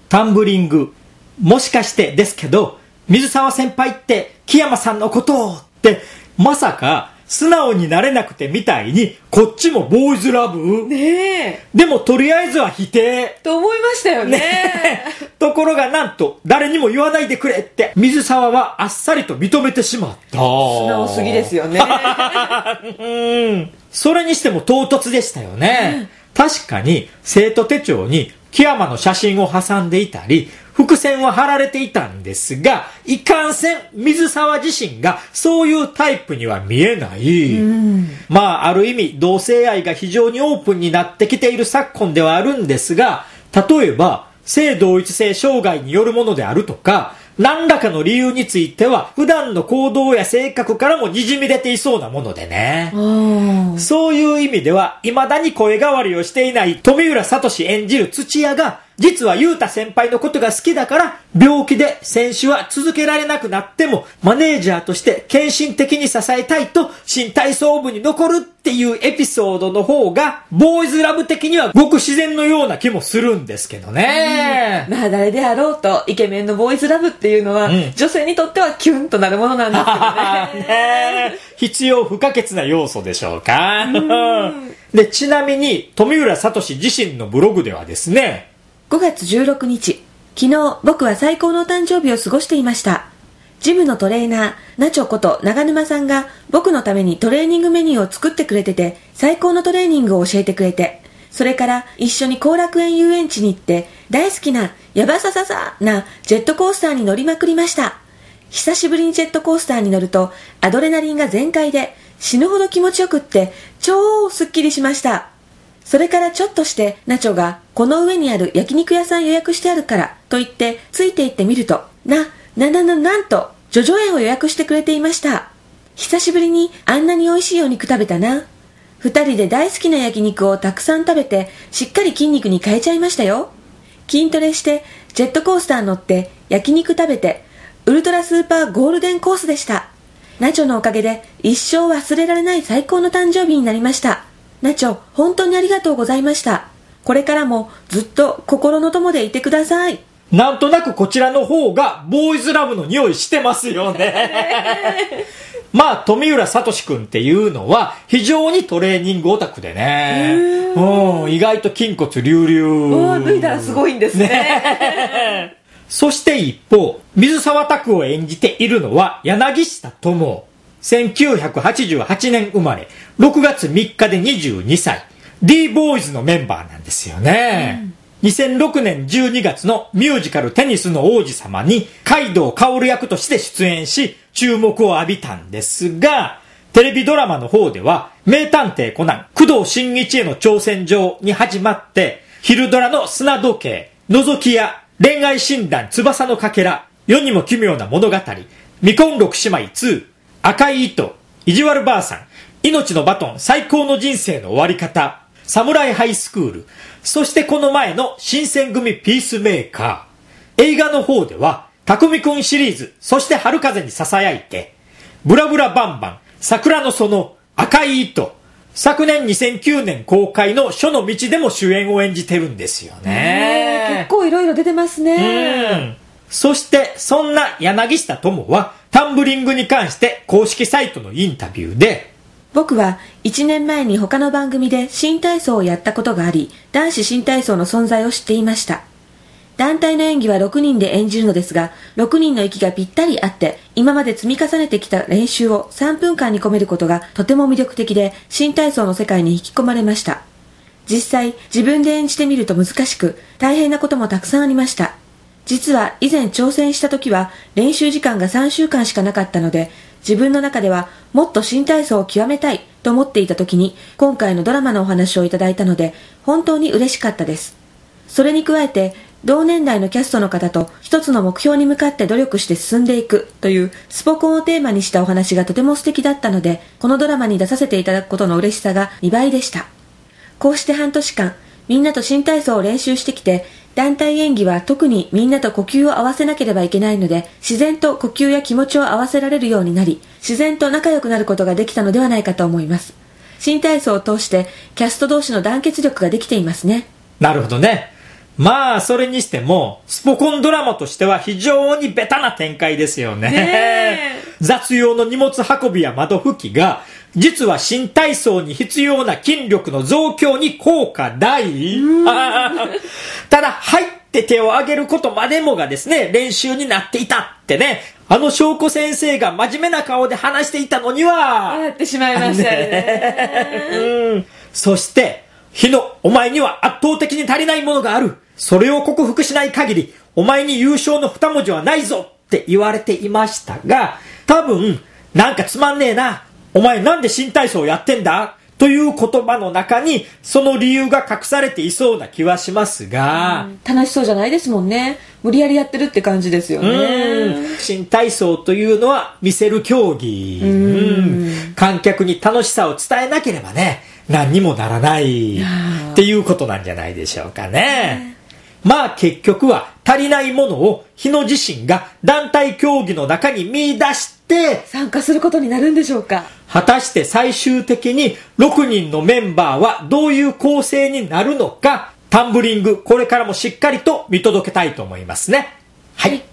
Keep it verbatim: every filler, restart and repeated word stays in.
タンブリング。もしかしてですけど、水沢先輩って木山さんのことをって、まさか素直になれなくてみたいに、こっちもボーイズラブねえ。 でもとりあえずは否定。 と思いましたよね。 ねところがなんと、誰にも言わないでくれって、水沢はあっさりと認めてしまった。 素直すぎですよね。 うん。それにしても唐突でしたよね。うん、確かに生徒手帳に木山の写真を挟んでいたり、伏線は貼られていたんですが、いかんせん水沢自身がそういうタイプには見えない。うん、まあある意味同性愛が非常にオープンになってきている昨今ではあるんですが、例えば性同一性障害によるものであるとか、何らかの理由については普段の行動や性格からも滲み出ていそうなものでね。そういう意味では未だに声変わりをしていない富浦聡演じる土屋が、実は優太先輩のことが好きだから病気で選手は続けられなくなってもマネージャーとして献身的に支えたいと新体操部に残るっていうエピソードの方がボーイズラブ的にはごく自然のような気もするんですけどね。 まあ誰であろうとイケメンのボーイズラブっていうのは、うん、女性にとってはキュンとなるものなんですけどね。 ね必要不可欠な要素でしょうか。でちなみに富浦聡自身のブログではですね、 ごがつじゅうろくにち、昨日僕は最高のお誕生日を過ごしていました。ジムのトレーナー、ナチョこと長沼さんが僕のためにトレーニングメニューを作ってくれてて、最高のトレーニングを教えてくれて、それから一緒に後楽園遊園地に行って、大好きなヤバサササなジェットコースターに乗りまくりました。久しぶりにジェットコースターに乗ると、アドレナリンが全開で死ぬほど気持ちよくって、超スッキリしました。それからちょっとしてナチョがこの上にある焼肉屋さん予約してあるからと言ってついて行ってみると、な、な、な、な、なんとジョジョ園を予約してくれていました。久しぶりにあんなに美味しいお肉食べたな。二人で大好きな焼肉をたくさん食べてしっかり筋肉に変えちゃいましたよ。筋トレしてジェットコースター乗って焼肉食べてウルトラスーパーゴールデンコースでした。ナチョのおかげで一生忘れられない最高の誕生日になりました。ナチョ、本当にありがとうございました。これからもずっと心の友でいてください。 なんとなくこちらの方がボーイズラブの匂いしてますよね。まあ富浦聡君っていうのは非常にトレーニングオタクでね、うん、意外と筋骨隆々。 脱いだらすごいんです ね, ねそして一方水沢拓を演じているのは柳下智。せんきゅうひゃくはちじゅうはちねん生まれ、ろくがつみっかでにじゅうにさい、 D ボーイズのメンバーなんですよね、うん、にせんろくねんじゅうにがつのミュージカルテニスの王子様に海藤薫役として出演し注目を浴びたんですが、テレビドラマの方では名探偵コナン工藤新一への挑戦状に始まって、昼ドラの砂時計、覗き屋、恋愛診断翼のかけら、世にも奇妙な物語、未婚六姉妹に、赤い糸、意地悪ばあさん、命のバトン、最高の人生の終わり方、サムライハイスクール、そしてこの前の新選組ピースメーカー。映画の方では、匠くんシリーズ、そして春風に囁いて、ブラブラバンバン、桜の園、赤い糸、昨年にせんきゅうねん公開の書の道でも主演を演じてるんですよね。 結構いろいろ出てますね。 うん。そしてそんな柳下智はタンブリングに関して公式サイトのインタビューで、 僕はいちねんまえに他の番組で新体操をやったことがあり、男子新体操の存在を知っていました。団体の演技はろくにんで演じるのですが、ろくにんの息がぴったりあって、今まで積み重ねてきた練習をさんぷんかんに込めることがとても魅力的で、新体操の世界に引き込まれました。実際自分で演じてみると難しく、大変なこともたくさんありました。実は以前挑戦した時は練習時間がさんしゅうかんしかなかったので、自分の中ではもっと新体操を極めたいと思っていた時に今回のドラマのお話をいただいたので本当に嬉しかったです。それに加えて同年代のキャストの方と一つの目標に向かって努力して進んでいくというスポコンをテーマにしたお話がとても素敵だったので、このドラマに出させていただくことの嬉しさがにばいでした。こうして半年間みんなと新体操を練習してきて、団体演技は特にみんなと呼吸を合わせなければいけないので、自然と呼吸や気持ちを合わせられるようになり、自然と仲良くなることができたのではないかと思います。新体操を通してキャスト同士の団結力ができていますね。 なるほどね。 まあそれにしてもスポコンドラマとしては非常にベタな展開ですよね。 ね雑用の荷物運びや窓拭きが実は新体操に必要な筋力の増強に効果大。ただ入って手を挙げることまでもがですね練習になっていたってね、あの翔子先生が真面目な顔で話していたのにはやってしまいましたよね。 うん。そして日野、お前には圧倒的に足りないものがある。それを克服しない限りお前に優勝の二文字はないぞって言われていましたが、多分なんかつまんねえな、お前なんで新体操やってんだという言葉の中にその理由が隠されていそうな気はしますが、 うん、楽しそうじゃないですもんね。無理やりやってるって感じですよね。 うん、新体操というのは見せる競技。うんうん、観客に楽しさを伝えなければね何にもならないっていうことなんじゃないでしょうかね。まあ結局は足りないものを日野自身が団体競技の中に見出して参加することになるんでしょうか。 果たして最終的にろくにんのメンバーはどういう構成になるのか、タンブリングこれからもしっかりと見届けたいと思いますね。はい。